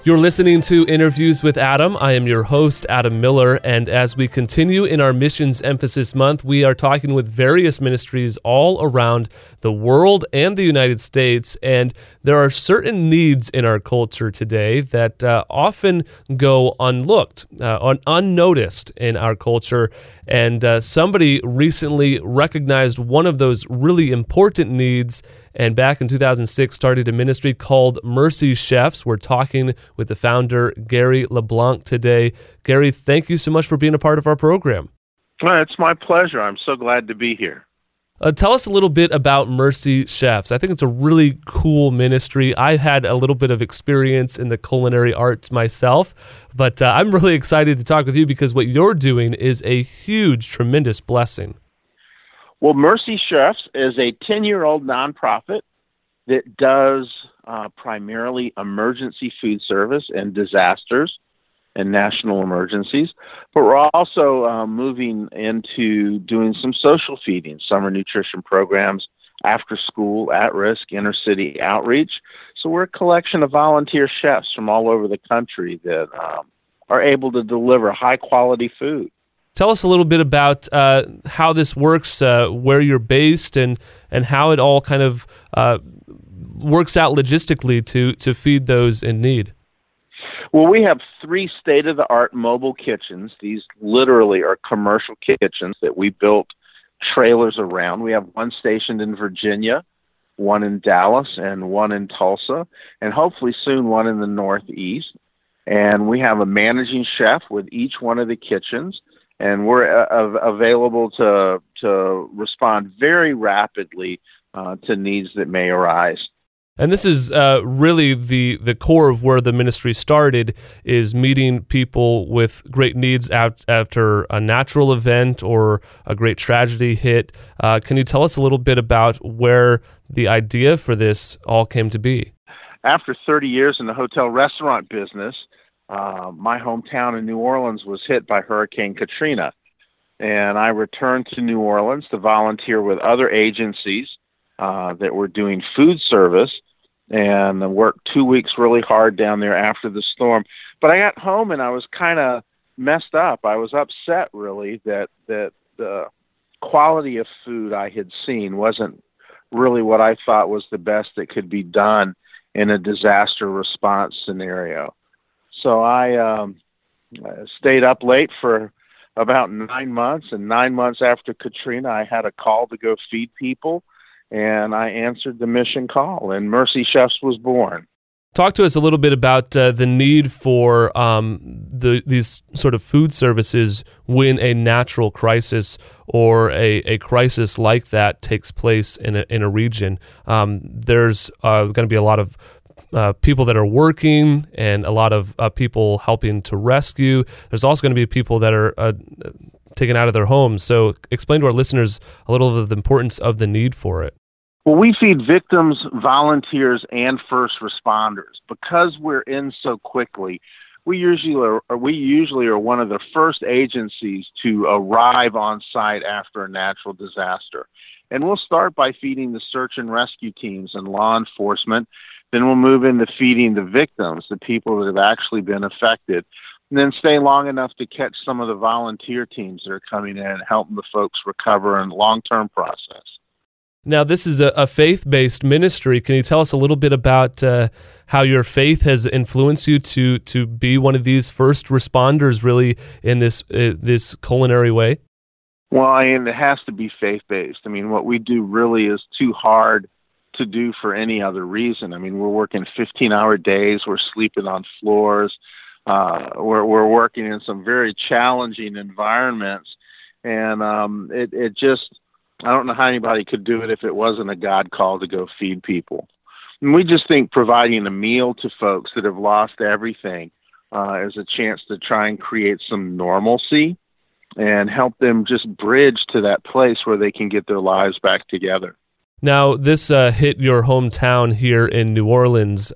You're listening to Interviews with Adam. I am your host, Adam Miller, and as we continue in our Missions Emphasis Month, we are talking with various ministries all around the world and the United States, and there are certain needs in our culture today that often go unlooked, unnoticed in our culture, and somebody recently recognized one of those really important needs, and back in 2006 started a ministry called Mercy Chefs. We're talking with the founder, Gary LeBlanc, today. Gary, thank you so much for being a part of our program. Well, it's my pleasure. I'm so glad to be here. Tell us a little bit about Mercy Chefs. I think it's a really cool ministry. I had a little bit of experience in the culinary arts myself, but I'm really excited to talk with you because what you're doing is a huge, tremendous blessing. Well, Mercy Chefs is a 10-year-old nonprofit that does primarily emergency food service and disasters and national emergencies, but we're also moving into doing some social feeding, summer nutrition programs, after school, at-risk, inner-city outreach. So we're a collection of volunteer chefs from all over the country that are able to deliver high-quality food. Tell us a little bit about how this works, where you're based, and how it all kind of works out logistically to feed those in need. Well, we have 3 state-of-the-art mobile kitchens. These literally are commercial kitchens that we built trailers around. We have one stationed in Virginia, one in Dallas, and one in Tulsa, and hopefully soon one in the Northeast. And we have a managing chef with each one of the kitchens, and we're available to respond very rapidly to needs that may arise. And this is really the core of where the ministry started, is meeting people with great needs after a natural event or a great tragedy hit. Can you tell us a little bit about where the idea for this all came to be? After 30 years in the hotel restaurant business, my hometown in New Orleans was hit by Hurricane Katrina. And I returned to New Orleans to volunteer with other agencies that were doing food service, and I worked 2 weeks really hard down there after the storm. But I got home and I was kind of messed up. I was upset, really, that the quality of food I had seen wasn't really what I thought was the best that could be done in a disaster response scenario. So I stayed up late for about 9 months, and 9 months after Katrina, I had a call to go feed people. And I answered the mission call, and Mercy Chefs was born. Talk to us a little bit about the need for these sort of food services when a natural crisis or a crisis like that takes place in a region. There's going to be a lot of people that are working and a lot of people helping to rescue. There's also going to be people that are taken out of their homes. So explain to our listeners a little of the importance of the need for it. Well, we feed victims, volunteers, and first responders. Because we're in so quickly, we usually are one of the first agencies to arrive on site after a natural disaster. And we'll start by feeding the search and rescue teams and law enforcement. Then we'll move into feeding the victims, the people that have actually been affected. And then stay long enough to catch some of the volunteer teams that are coming in and helping the folks recover in the long-term process. Now, this is a faith-based ministry. Can you tell us a little bit about how your faith has influenced you to be one of these first responders, really, in this culinary way? Well, it has to be faith-based. What we do really is too hard to do for any other reason. We're working 15-hour days. We're sleeping on floors. We're working in some very challenging environments, and it just, I don't know how anybody could do it if it wasn't a God call to go feed people. And we just think providing a meal to folks that have lost everything is a chance to try and create some normalcy and help them just bridge to that place where they can get their lives back together. Now, this hit your hometown here in New Orleans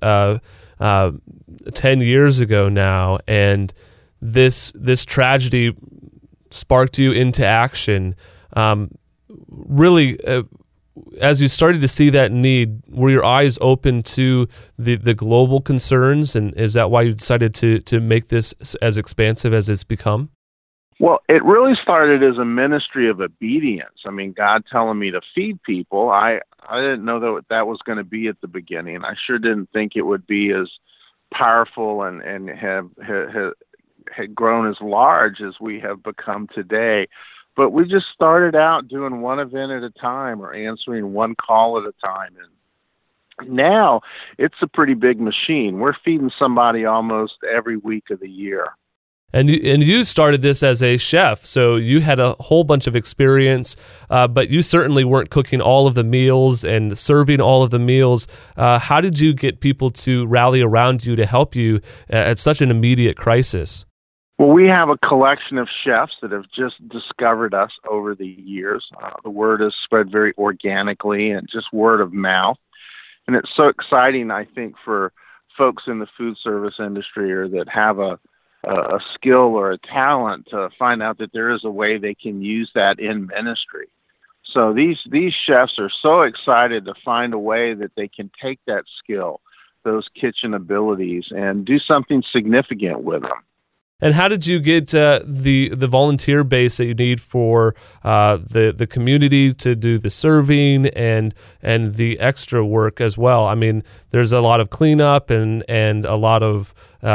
10 years ago now, and this tragedy sparked you into action. Really, as you started to see that need, were your eyes open to the global concerns, and is that why you decided to make this as expansive as it's become? Well, it really started as a ministry of obedience. I mean, God telling me to feed people. I didn't know that was going to be at the beginning. I sure didn't think it would be as powerful and had grown as large as we have become today. But we just started out doing one event at a time or answering one call at a time. And now it's a pretty big machine. We're feeding somebody almost every week of the year. And you started this as a chef, so you had a whole bunch of experience, but you certainly weren't cooking all of the meals and serving all of the meals. How did you get people to rally around you to help you at such an immediate crisis? Well, we have a collection of chefs that have just discovered us over the years. The word has spread very organically and just word of mouth. And it's so exciting, I think, for folks in the food service industry or that have a skill or a talent to find out that there is a way they can use that in ministry. So these chefs are so excited to find a way that they can take that skill, those kitchen abilities, and do something significant with them. And how did you get the volunteer base that you need for the community to do the serving and the extra work as well? I mean, there's a lot of cleanup and a lot of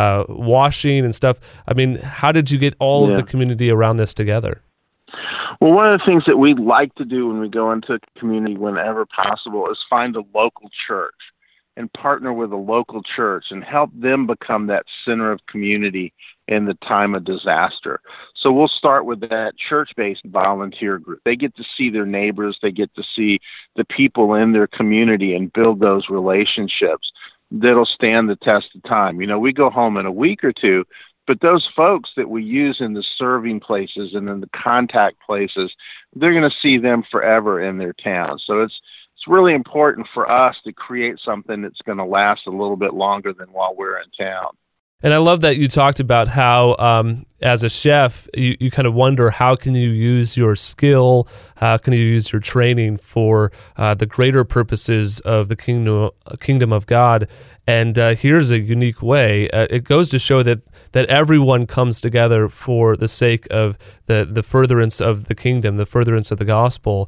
washing and stuff. I mean, how did you get all of the community around this together? Well, one of the things that we like to do when we go into a community whenever possible is find a local church and partner with a local church and help them become that center of community in the time of disaster. So we'll start with that church-based volunteer group. They get to see their neighbors. They get to see the people in their community and build those relationships that'll stand the test of time. You know, we go home in a week or two, but those folks that we use in the serving places and in the contact places, they're going to see them forever in their town. So it's really important for us to create something that's going to last a little bit longer than while we're in town. And I love that you talked about how, as a chef, you kind of wonder how can you use your skill, how can you use your training for the greater purposes of the kingdom of God. And here's a unique way. It goes to show that everyone comes together for the sake of the furtherance of the kingdom, the furtherance of the gospel.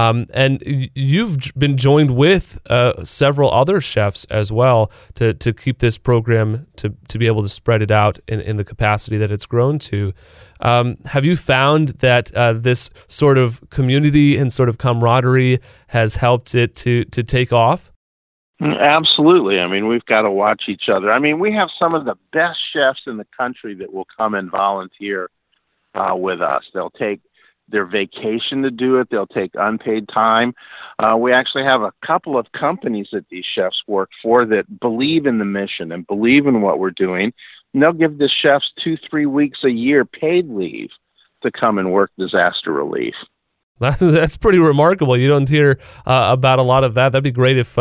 And you've been joined with several other chefs as well to keep this program to be able to spread it out in the capacity that it's grown to. Have you found that this sort of community and sort of camaraderie has helped it to take off? Absolutely. I mean, we've got to watch each other. I mean, we have some of the best chefs in the country that will come and volunteer with us. They'll take their vacation to do it. They'll take unpaid time. We actually have a couple of companies that these chefs work for that believe in the mission and believe in what we're doing. And they'll give the chefs 2-3 weeks a year paid leave to come and work disaster relief. That's pretty remarkable. You don't hear about a lot of that. That'd be great if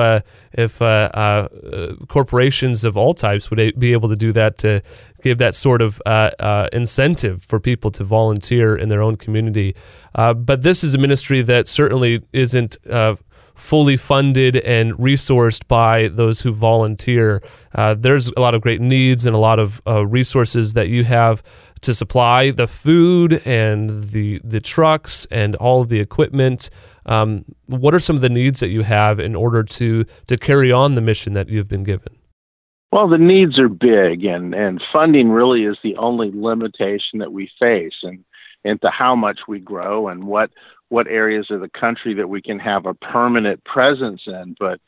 corporations of all types would be able to do that, to give that sort of incentive for people to volunteer in their own community. But this is a ministry that certainly isn't fully funded and resourced by those who volunteer. There's a lot of great needs and a lot of resources that you have to supply the food and the trucks and all of the equipment. What are some of the needs that you have in order to carry on the mission that you've been given? Well, the needs are big, and funding really is the only limitation that we face, and into how much we grow and what areas of the country that we can have a permanent presence in. But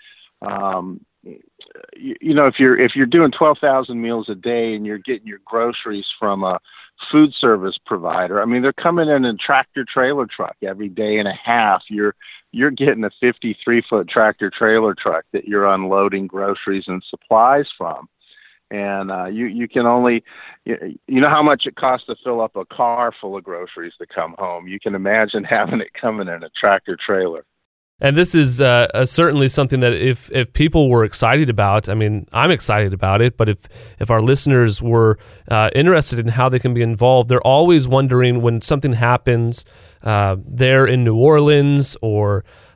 you know, if you're doing 12,000 meals a day and you're getting your groceries from a food service provider, I mean, they're coming in a tractor trailer truck every day and a half. You're getting a 53-foot tractor trailer truck that you're unloading groceries and supplies from. And you can only, you know how much it costs to fill up a car full of groceries to come home. You can imagine having it coming in a tractor trailer. And this is certainly something that if people were excited about, I mean, I'm excited about it, but if our listeners were interested in how they can be involved, they're always wondering when something happens there in New Orleans or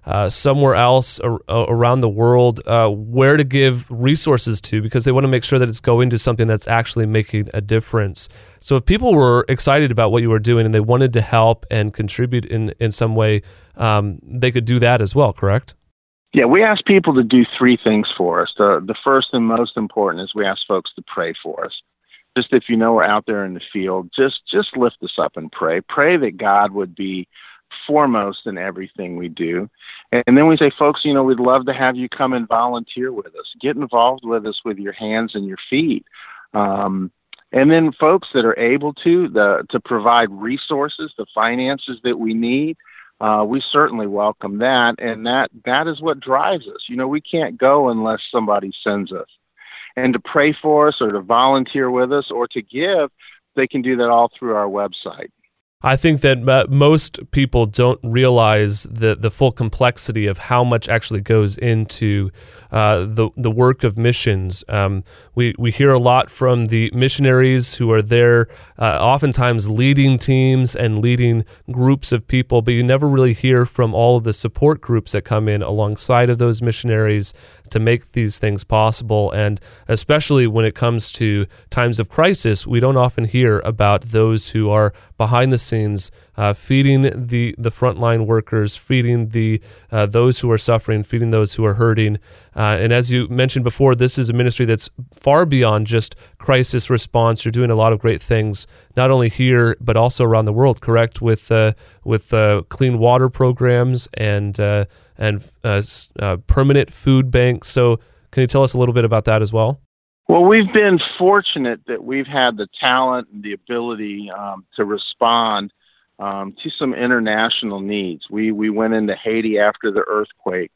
somewhere else around the world, where to give resources to, because they want to make sure that it's going to something that's actually making a difference. So if people were excited about what you were doing and they wanted to help and contribute in some way, they could do that as well, correct? Yeah, we ask people to do three things for us. The first and most important is we ask folks to pray for us. Just if you know we're out there in the field, just lift us up and pray. Pray that God would be foremost in everything we do. And then we say, folks, we'd love to have you come and volunteer with us. Get involved with us with your hands and your feet. And then folks that are able to provide resources, the finances that we need, we certainly welcome that. And that is what drives us. We can't go unless somebody sends us. And to pray for us or to volunteer with us or to give, they can do that all through our website. I think that most people don't realize the full complexity of how much actually goes into the work of missions. We hear a lot from the missionaries who are there, oftentimes leading teams and leading groups of people, but you never really hear from all of the support groups that come in alongside of those missionaries to make these things possible. And especially when it comes to times of crisis, we don't often hear about those who are behind the scenes, feeding the frontline workers, feeding those who are suffering, feeding those who are hurting. And as you mentioned before, this is a ministry that's far beyond just crisis response. You're doing a lot of great things, not only here but also around the world. Correct, with clean water programs and permanent food banks. So, can you tell us a little bit about that as well? Well, we've been fortunate that we've had the talent and the ability to respond to some international needs. We went into Haiti after the earthquake.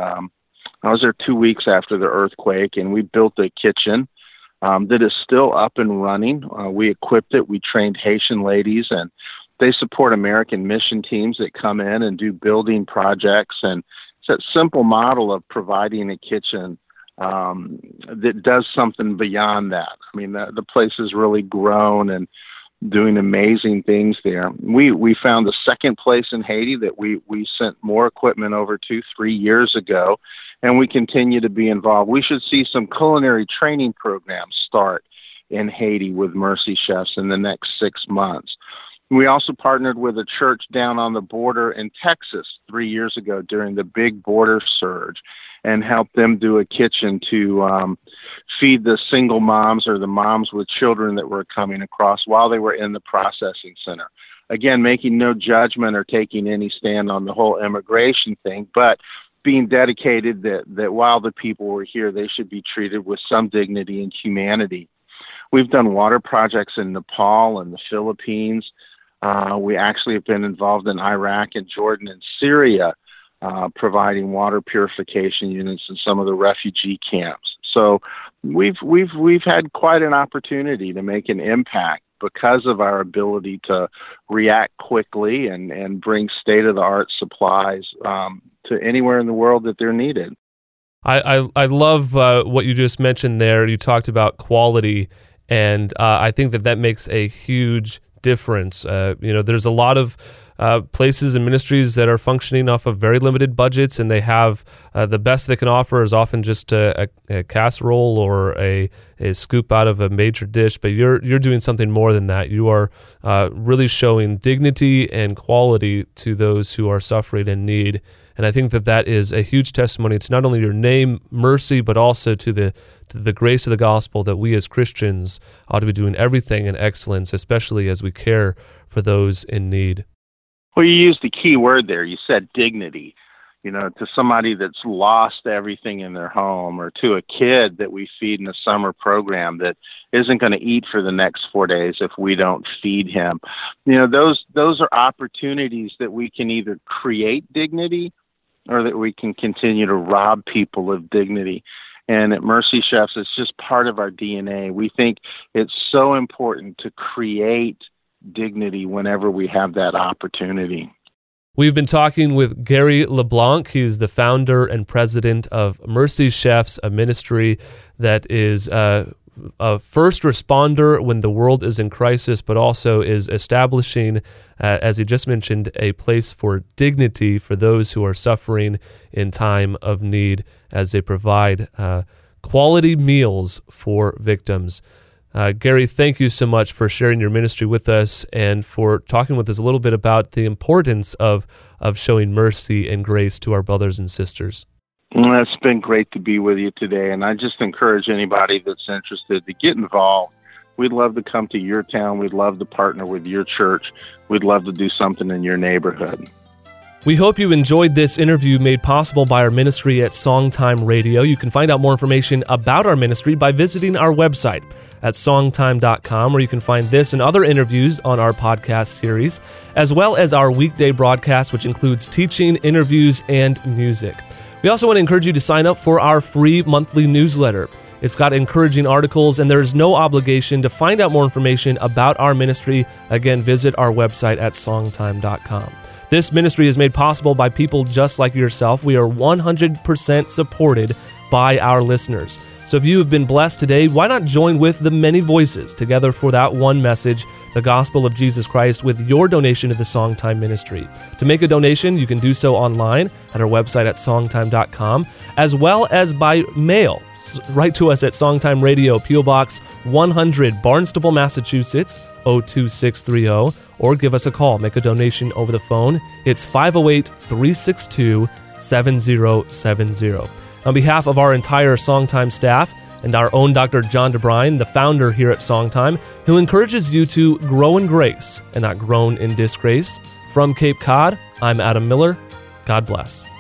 I was there 2 weeks after the earthquake, and we built a kitchen that is still up and running. We equipped it. We trained Haitian ladies, and they support American mission teams that come in and do building projects. And it's that simple model of providing a kitchen that does something beyond that. I mean, the place has really grown and doing amazing things there. We found the second place in Haiti that we sent more equipment over to 3 years ago, and we continue to be involved. We should see some culinary training programs start in Haiti with Mercy Chefs in the next 6 months. We also partnered with a church down on the border in Texas 3 years ago during the big border surge and helped them do a kitchen to feed the single moms or the moms with children that were coming across while they were in the processing center. Again, making no judgment or taking any stand on the whole immigration thing, but being dedicated that while the people were here, they should be treated with some dignity and humanity. We've done water projects in Nepal and the Philippines. We actually have been involved in Iraq and Jordan and Syria, providing water purification units in some of the refugee camps. So we've had quite an opportunity to make an impact because of our ability to react quickly and bring state-of-the-art supplies to anywhere in the world that they're needed. I love what you just mentioned there. You talked about quality, and I think that makes a huge difference. There's a lot of places and ministries that are functioning off of very limited budgets, and they have the best they can offer is often just a casserole or a scoop out of a major dish. But you're doing something more than that. You are really showing dignity and quality to those who are suffering and need. And I think that is a huge testimony to not only your name, Mercy, but also to the grace of the gospel that we as Christians ought to be doing everything in excellence, especially as we care for those in need. Well, you used the key word there. You said dignity. To somebody that's lost everything in their home, or to a kid that we feed in a summer program that isn't going to eat for the next 4 days if we don't feed him. Those are opportunities that we can either create dignity or that we can continue to rob people of dignity. And at Mercy Chefs, it's just part of our DNA. We think it's so important to create dignity whenever we have that opportunity. We've been talking with Gary LeBlanc. He's the founder and president of Mercy Chefs, a ministry that is a first responder when the world is in crisis, but also is establishing, as he just mentioned, a place for dignity for those who are suffering in time of need as they provide quality meals for victims. Gary, thank you so much for sharing your ministry with us and for talking with us a little bit about the importance of showing mercy and grace to our brothers and sisters. Well, it's been great to be with you today, and I just encourage anybody that's interested to get involved. We'd love to come to your town. We'd love to partner with your church. We'd love to do something in your neighborhood. We hope you enjoyed this interview made possible by our ministry at Songtime Radio. You can find out more information about our ministry by visiting our website at songtime.com, where you can find this and other interviews on our podcast series, as well as our weekday broadcast, which includes teaching, interviews, and music. We also want to encourage you to sign up for our free monthly newsletter. It's got encouraging articles, and there is no obligation. To find out more information about our ministry, again, visit our website at songtime.com. This ministry is made possible by people just like yourself. We are 100% supported by our listeners. So if you have been blessed today, why not join with the many voices together for that one message, the gospel of Jesus Christ, with your donation to the Songtime Ministry. To make a donation, you can do so online at our website at songtime.com, as well as by mail. Write to us at Songtime Radio, P.O. Box 100, Barnstable, Massachusetts, 02630, or give us a call. Make a donation over the phone. It's 508-362-7070. On behalf of our entire Songtime staff and our own Dr. John DeBrine, the founder here at Songtime, who encourages you to grow in grace and not groan in disgrace. From Cape Cod, I'm Adam Miller. God bless.